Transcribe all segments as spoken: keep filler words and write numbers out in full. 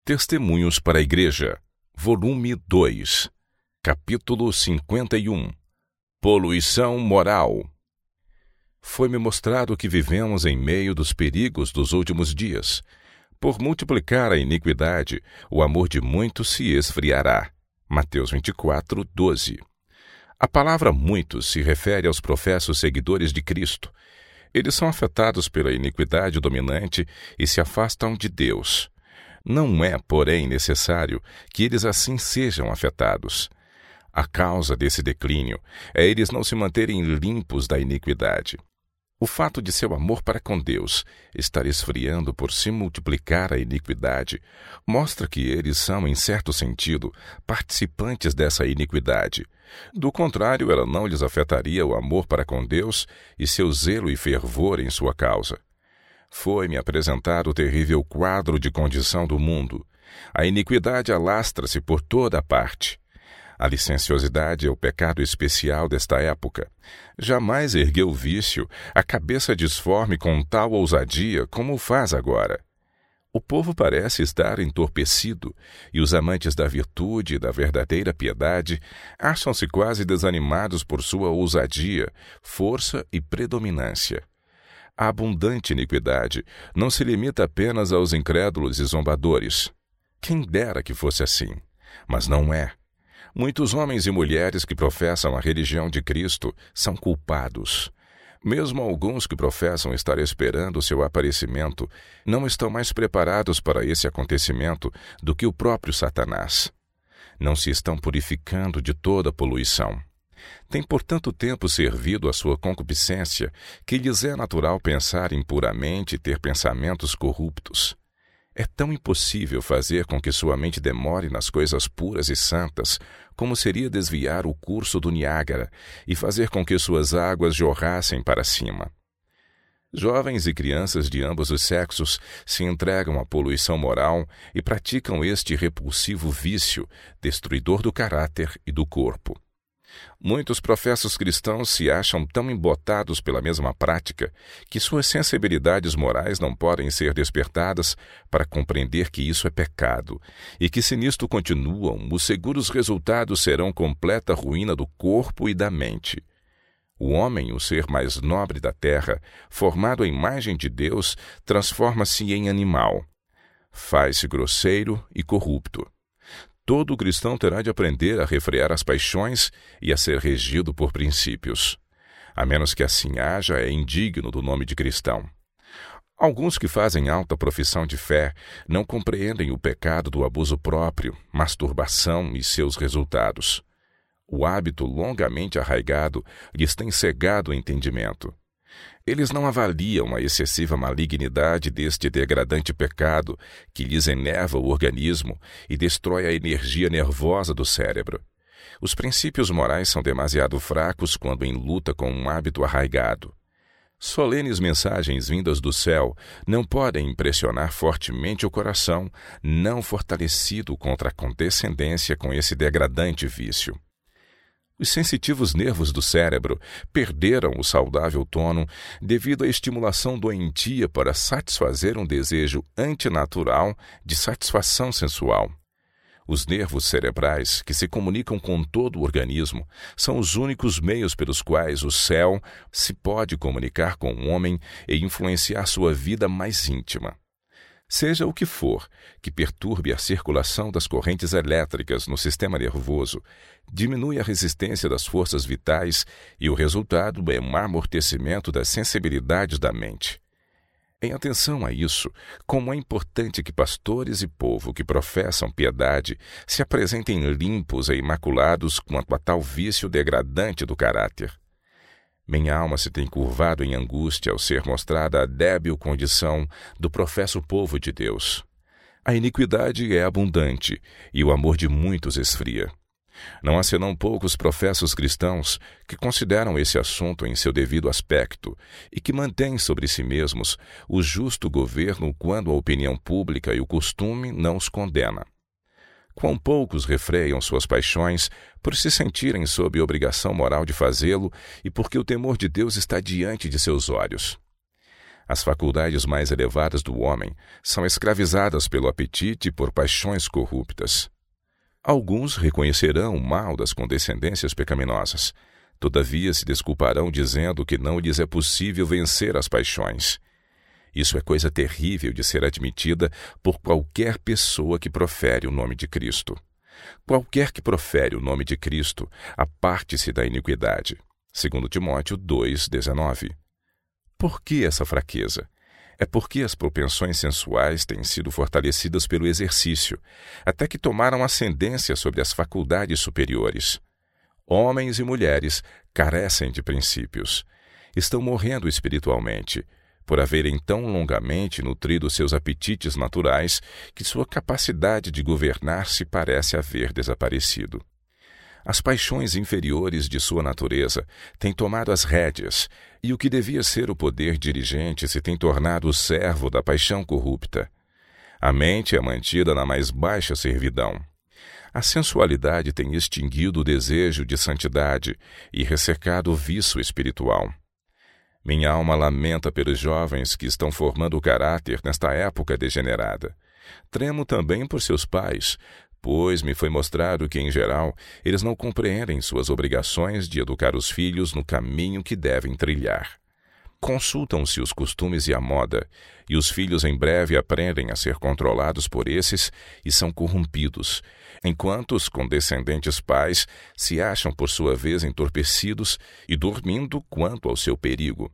Testemunhos para a Igreja, volume dois, capítulo cinquenta e um. Poluição moral. Foi-me mostrado que vivemos em meio dos perigos dos últimos dias. Por multiplicar a iniquidade, o amor de muitos se esfriará. Mateus vinte e quatro, doze. A palavra muitos se refere aos professos seguidores de Cristo. Eles são afetados pela iniquidade dominante e se afastam de Deus. Não é, porém, necessário que eles assim sejam afetados. A causa desse declínio é eles não se manterem limpos da iniquidade. O fato de seu amor para com Deus estar esfriando por se multiplicar a iniquidade mostra que eles são, em certo sentido, participantes dessa iniquidade. Do contrário, ela não lhes afetaria o amor para com Deus e seu zelo e fervor em sua causa. Foi-me apresentado o terrível quadro de condição do mundo. A iniquidade alastra-se por toda a parte. A licenciosidade é o pecado especial desta época. Jamais ergueu o vício a cabeça disforme com tal ousadia como o faz agora. O povo parece estar entorpecido, e os amantes da virtude e da verdadeira piedade acham-se quase desanimados por sua ousadia, força e predominância. A abundante iniquidade não se limita apenas aos incrédulos e zombadores. Quem dera que fosse assim, mas não é. Muitos homens e mulheres que professam a religião de Cristo são culpados. Mesmo alguns que professam estar esperando seu aparecimento não estão mais preparados para esse acontecimento do que o próprio Satanás. Não se estão purificando de toda a poluição. Tem por tanto tempo servido à sua concupiscência que lhes é natural pensar impuramente e ter pensamentos corruptos. É tão impossível fazer com que sua mente demore nas coisas puras e santas, como seria desviar o curso do Niágara e fazer com que suas águas jorrassem para cima. Jovens e crianças de ambos os sexos se entregam à poluição moral e praticam este repulsivo vício, destruidor do caráter e do corpo. Muitos professos cristãos se acham tão embotados pela mesma prática que suas sensibilidades morais não podem ser despertadas para compreender que isso é pecado e que, se nisto continuam, os seguros resultados serão completa ruína do corpo e da mente. O homem, o ser mais nobre da terra, formado à imagem de Deus, transforma-se em animal. Faz-se grosseiro e corrupto. Todo cristão terá de aprender a refrear as paixões e a ser regido por princípios. A menos que assim haja, é indigno do nome de cristão. Alguns que fazem alta profissão de fé não compreendem o pecado do abuso próprio, masturbação e seus resultados. O hábito longamente arraigado lhes tem cegado o entendimento. Eles não avaliam a excessiva malignidade deste degradante pecado que lhes enerva o organismo e destrói a energia nervosa do cérebro. Os princípios morais são demasiado fracos quando em luta com um hábito arraigado. Solenes mensagens vindas do céu não podem impressionar fortemente o coração, não fortalecido contra a condescendência com esse degradante vício. Os sensitivos nervos do cérebro perderam o saudável tono devido à estimulação doentia para satisfazer um desejo antinatural de satisfação sensual. Os nervos cerebrais, que se comunicam com todo o organismo, são os únicos meios pelos quais o céu se pode comunicar com o homem e influenciar sua vida mais íntima. Seja o que for que perturbe a circulação das correntes elétricas no sistema nervoso, diminui a resistência das forças vitais e o resultado é um amortecimento das sensibilidades da mente. Em atenção a isso, como é importante que pastores e povo que professam piedade se apresentem limpos e imaculados quanto a tal vício degradante do caráter. Minha alma se tem curvado em angústia ao ser mostrada a débil condição do professo povo de Deus. A iniquidade é abundante e o amor de muitos esfria. Não há senão poucos professos cristãos que consideram esse assunto em seu devido aspecto e que mantêm sobre si mesmos o justo governo quando a opinião pública e o costume não os condena. Quão poucos refreiam suas paixões por se sentirem sob obrigação moral de fazê-lo e porque o temor de Deus está diante de seus olhos. As faculdades mais elevadas do homem são escravizadas pelo apetite e por paixões corruptas. Alguns reconhecerão o mal das condescendências pecaminosas, todavia se desculparão dizendo que não lhes é possível vencer as paixões. Isso é coisa terrível de ser admitida por qualquer pessoa que profere o nome de Cristo. Qualquer que profere o nome de Cristo, aparte-se da iniquidade. Segundo Timóteo dois, dezenove. Por que essa fraqueza? É porque as propensões sensuais têm sido fortalecidas pelo exercício, até que tomaram ascendência sobre as faculdades superiores. Homens e mulheres carecem de princípios. Estão morrendo espiritualmente, por haverem tão longamente nutrido seus apetites naturais que sua capacidade de governar-se parece haver desaparecido. As paixões inferiores de sua natureza têm tomado as rédeas, e o que devia ser o poder dirigente se tem tornado o servo da paixão corrupta. A mente é mantida na mais baixa servidão. A sensualidade tem extinguido o desejo de santidade e ressecado o vício espiritual. Minha alma lamenta pelos jovens que estão formando o caráter nesta época degenerada. Tremo também por seus pais, pois me foi mostrado que, em geral, eles não compreendem suas obrigações de educar os filhos no caminho que devem trilhar. Consultam-se os costumes e a moda, e os filhos em breve aprendem a ser controlados por esses e são corrompidos, enquanto os condescendentes pais se acham por sua vez entorpecidos e dormindo quanto ao seu perigo.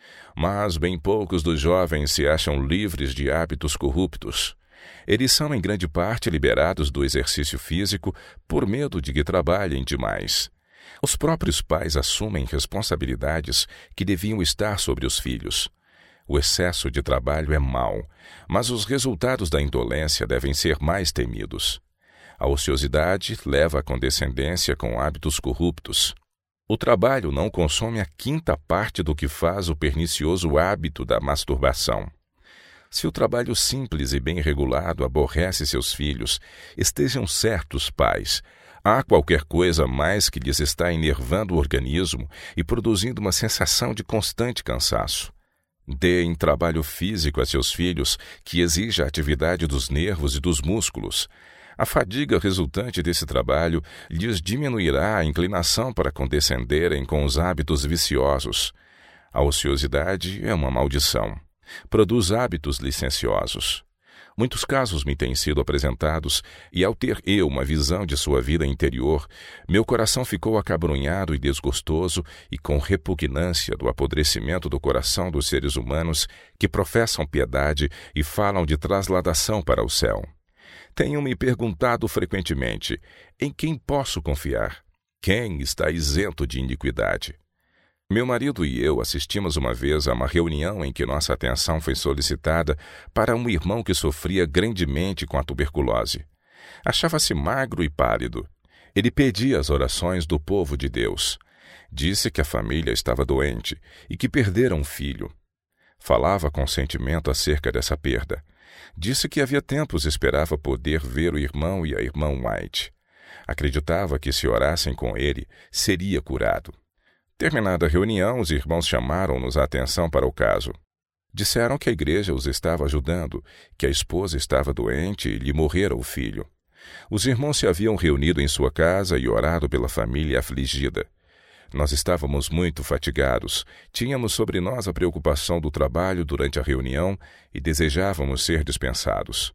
Mas bem poucos dos jovens se acham livres de hábitos corruptos. Eles são em grande parte liberados do exercício físico por medo de que trabalhem demais. Os próprios pais assumem responsabilidades que deviam estar sobre os filhos. O excesso de trabalho é mau, mas os resultados da indolência devem ser mais temidos. A ociosidade leva à condescendência com hábitos corruptos. O trabalho não consome a quinta parte do que faz o pernicioso hábito da masturbação. Se o trabalho simples e bem regulado aborrece seus filhos, estejam certos, pais, há qualquer coisa mais que lhes está enervando o organismo e produzindo uma sensação de constante cansaço. Deem trabalho físico a seus filhos que exija a atividade dos nervos e dos músculos. A fadiga resultante desse trabalho lhes diminuirá a inclinação para condescenderem com os hábitos viciosos. A ociosidade é uma maldição. Produz hábitos licenciosos. Muitos casos me têm sido apresentados, e ao ter eu uma visão de sua vida interior, meu coração ficou acabrunhado e desgostoso e com repugnância do apodrecimento do coração dos seres humanos que professam piedade e falam de trasladação para o céu. Tenho me perguntado frequentemente, em quem posso confiar? Quem está isento de iniquidade? Meu marido e eu assistimos uma vez a uma reunião em que nossa atenção foi solicitada para um irmão que sofria grandemente com a tuberculose. Achava-se magro e pálido. Ele pedia as orações do povo de Deus. Disse que a família estava doente e que perdera um filho. Falava com sentimento acerca dessa perda. Disse que havia tempos esperava poder ver o irmão e a irmã White. Acreditava que se orassem com ele, seria curado. Terminada a reunião, os irmãos chamaram-nos a atenção para o caso. Disseram que a igreja os estava ajudando, que a esposa estava doente e lhe morrera o filho. Os irmãos se haviam reunido em sua casa e orado pela família afligida. Nós estávamos muito fatigados, tínhamos sobre nós a preocupação do trabalho durante a reunião e desejávamos ser dispensados.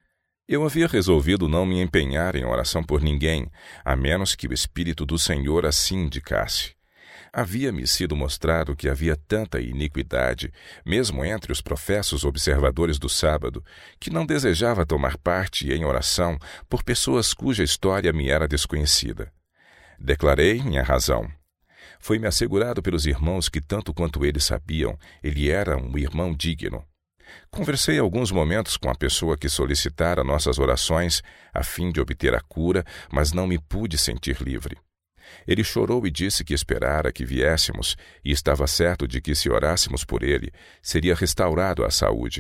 Eu havia resolvido não me empenhar em oração por ninguém, a menos que o Espírito do Senhor assim indicasse. Havia-me sido mostrado que havia tanta iniquidade, mesmo entre os professos observadores do sábado, que não desejava tomar parte em oração por pessoas cuja história me era desconhecida. Declarei minha razão. Foi-me assegurado pelos irmãos que, tanto quanto eles sabiam, ele era um irmão digno. Conversei alguns momentos com a pessoa que solicitara nossas orações a fim de obter a cura, mas não me pude sentir livre. Ele chorou e disse que esperara que viéssemos e estava certo de que, se orássemos por ele, seria restaurado à saúde.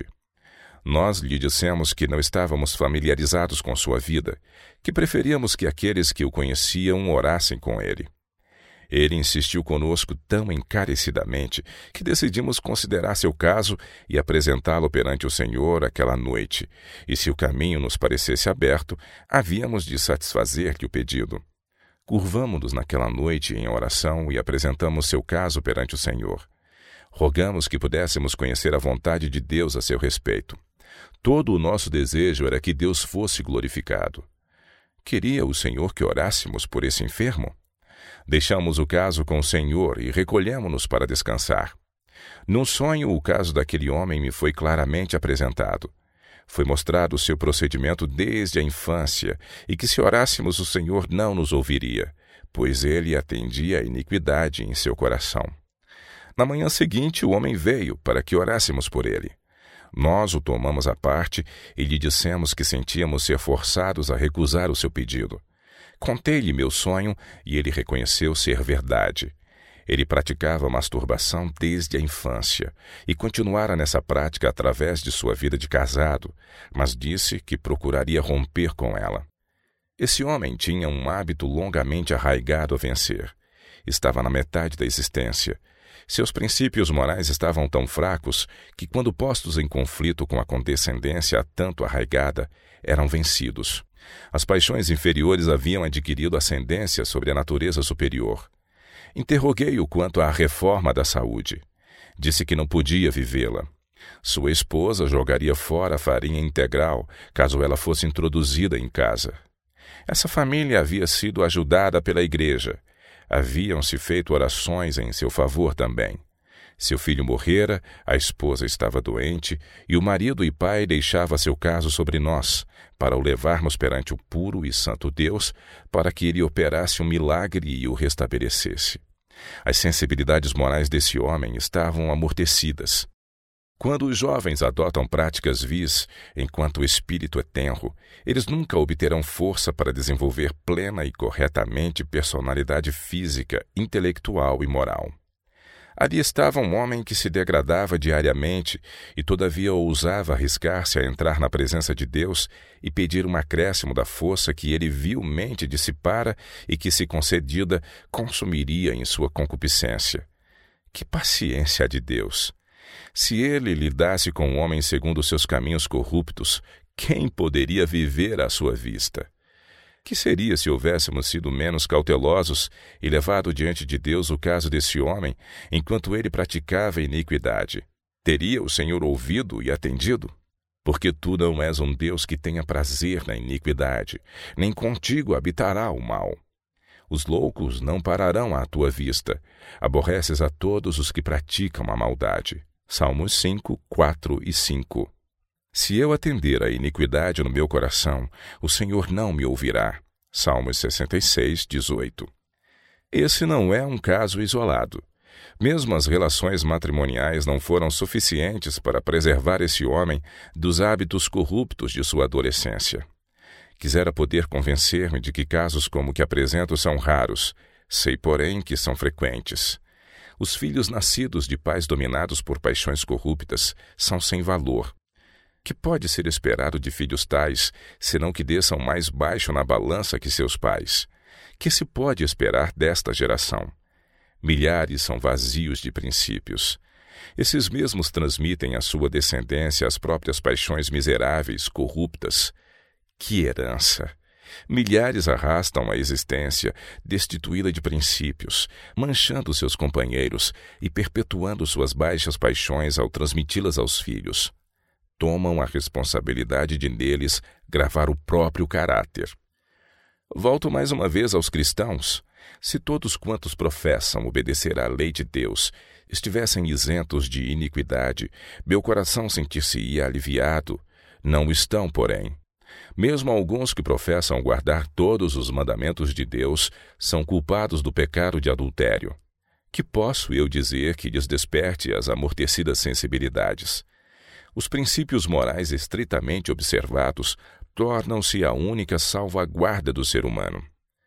Nós lhe dissemos que não estávamos familiarizados com sua vida, que preferíamos que aqueles que o conheciam orassem com ele. Ele insistiu conosco tão encarecidamente que decidimos considerar seu caso e apresentá-lo perante o Senhor aquela noite, e se o caminho nos parecesse aberto, havíamos de satisfazer-lhe o pedido. Curvamo-nos naquela noite em oração e apresentamos seu caso perante o Senhor. Rogamos que pudéssemos conhecer a vontade de Deus a seu respeito. Todo o nosso desejo era que Deus fosse glorificado. Queria o Senhor que orássemos por esse enfermo? Deixamos o caso com o Senhor e recolhemo-nos para descansar. Num sonho, o caso daquele homem me foi claramente apresentado. Foi mostrado o seu procedimento desde a infância e que se orássemos o Senhor não nos ouviria, pois ele atendia a iniquidade em seu coração. Na manhã seguinte, o homem veio para que orássemos por ele. Nós o tomamos à parte e lhe dissemos que sentíamos ser forçados a recusar o seu pedido. Contei-lhe meu sonho e ele reconheceu ser verdade. Ele praticava masturbação desde a infância e continuara nessa prática através de sua vida de casado, mas disse que procuraria romper com ela. Esse homem tinha um hábito longamente arraigado a vencer. Estava na metade da existência. Seus princípios morais estavam tão fracos que, quando postos em conflito com a condescendência tanto arraigada, eram vencidos. As paixões inferiores haviam adquirido ascendência sobre a natureza superior. Interroguei-o quanto à reforma da saúde. Disse que não podia vivê-la. Sua esposa jogaria fora a farinha integral caso ela fosse introduzida em casa. Essa família havia sido ajudada pela igreja. Haviam-se feito orações em seu favor também. Seu filho morrera, a esposa estava doente, e o marido e pai deixava seu caso sobre nós, para o levarmos perante o puro e santo Deus, para que ele operasse um milagre e o restabelecesse. As sensibilidades morais desse homem estavam amortecidas. Quando os jovens adotam práticas vis, enquanto o espírito é tenro, eles nunca obterão força para desenvolver plena e corretamente personalidade física, intelectual e moral. Ali estava um homem que se degradava diariamente e todavia ousava arriscar-se a entrar na presença de Deus e pedir um acréscimo da força que ele vilmente dissipara e que, se concedida, consumiria em sua concupiscência. Que paciência há de Deus! Se ele lidasse com um homem segundo seus caminhos corruptos, quem poderia viver à sua vista? Que seria se houvéssemos sido menos cautelosos e levado diante de Deus o caso desse homem, enquanto ele praticava a iniquidade? Teria o Senhor ouvido e atendido? Porque tu não és um Deus que tenha prazer na iniquidade, nem contigo habitará o mal. Os loucos não pararão à tua vista. Aborreces a todos os que praticam a maldade. Salmos cinco, quatro e cinco. Se eu atender à iniquidade no meu coração, o Senhor não me ouvirá. Salmos sessenta e seis, dezoito. Esse não é um caso isolado. Mesmo as relações matrimoniais não foram suficientes para preservar esse homem dos hábitos corruptos de sua adolescência. Quisera poder convencer-me de que casos como o que apresento são raros, sei, porém, que são frequentes. Os filhos nascidos de pais dominados por paixões corruptas são sem valor. Que pode ser esperado de filhos tais, senão que desçam mais baixo na balança que seus pais? Que se pode esperar desta geração? Milhares são vazios de princípios. Esses mesmos transmitem à sua descendência as próprias paixões miseráveis, corruptas. Que herança! Milhares arrastam a existência, destituída de princípios, manchando seus companheiros e perpetuando suas baixas paixões ao transmiti-las aos filhos. Tomam a responsabilidade de neles gravar o próprio caráter. Volto mais uma vez aos cristãos. Se todos quantos professam obedecer à lei de Deus estivessem isentos de iniquidade, meu coração sentir-se-ia aliviado. Não estão, porém. Mesmo alguns que professam guardar todos os mandamentos de Deus são culpados do pecado de adultério. Que posso eu dizer que lhes desperte as amortecidas sensibilidades? Os princípios morais estritamente observados tornam-se a única salvaguarda do ser humano.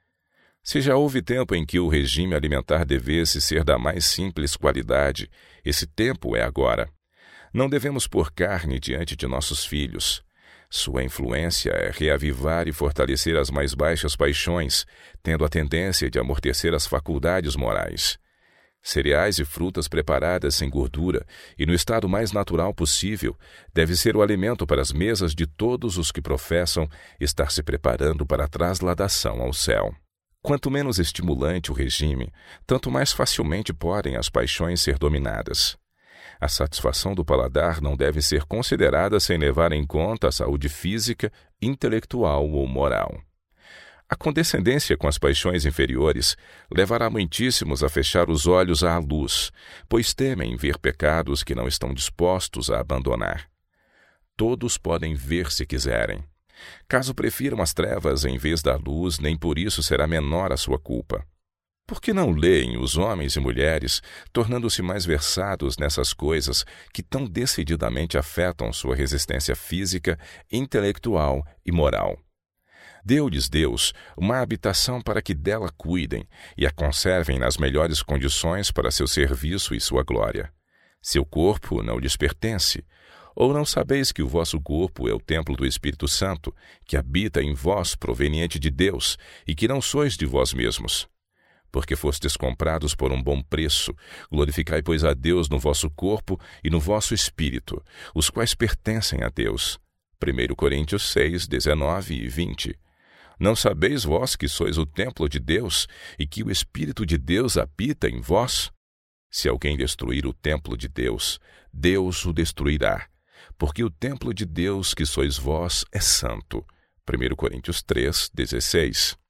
Se já houve tempo em que o regime alimentar devesse ser da mais simples qualidade, esse tempo é agora. Não devemos pôr carne diante de nossos filhos. Sua influência é reavivar e fortalecer as mais baixas paixões, tendo a tendência de amortecer as faculdades morais. Cereais e frutas preparadas sem gordura e no estado mais natural possível deve ser o alimento para as mesas de todos os que professam estar se preparando para a trasladação ao céu. Quanto menos estimulante o regime, tanto mais facilmente podem as paixões ser dominadas. A satisfação do paladar não deve ser considerada sem levar em conta a saúde física, intelectual ou moral. A condescendência com as paixões inferiores levará muitíssimos a fechar os olhos à luz, pois temem ver pecados que não estão dispostos a abandonar. Todos podem ver se quiserem. Caso prefiram as trevas em vez da luz, nem por isso será menor a sua culpa. Por que não leem os homens e mulheres, tornando-se mais versados nessas coisas que tão decididamente afetam sua resistência física, intelectual e moral? Deu-lhes Deus uma habitação para que dela cuidem e a conservem nas melhores condições para seu serviço e sua glória. Seu corpo não lhes pertence. Ou não sabeis que o vosso corpo é o templo do Espírito Santo, que habita em vós proveniente de Deus, e que não sois de vós mesmos? Porque fostes comprados por um bom preço, glorificai, pois, a Deus no vosso corpo e no vosso espírito, os quais pertencem a Deus. primeira Coríntios seis, dezenove e vinte. Não sabeis vós que sois o templo de Deus e que o Espírito de Deus habita em vós? Se alguém destruir o templo de Deus, Deus o destruirá, porque o templo de Deus que sois vós é santo. primeira Coríntios três, dezesseis.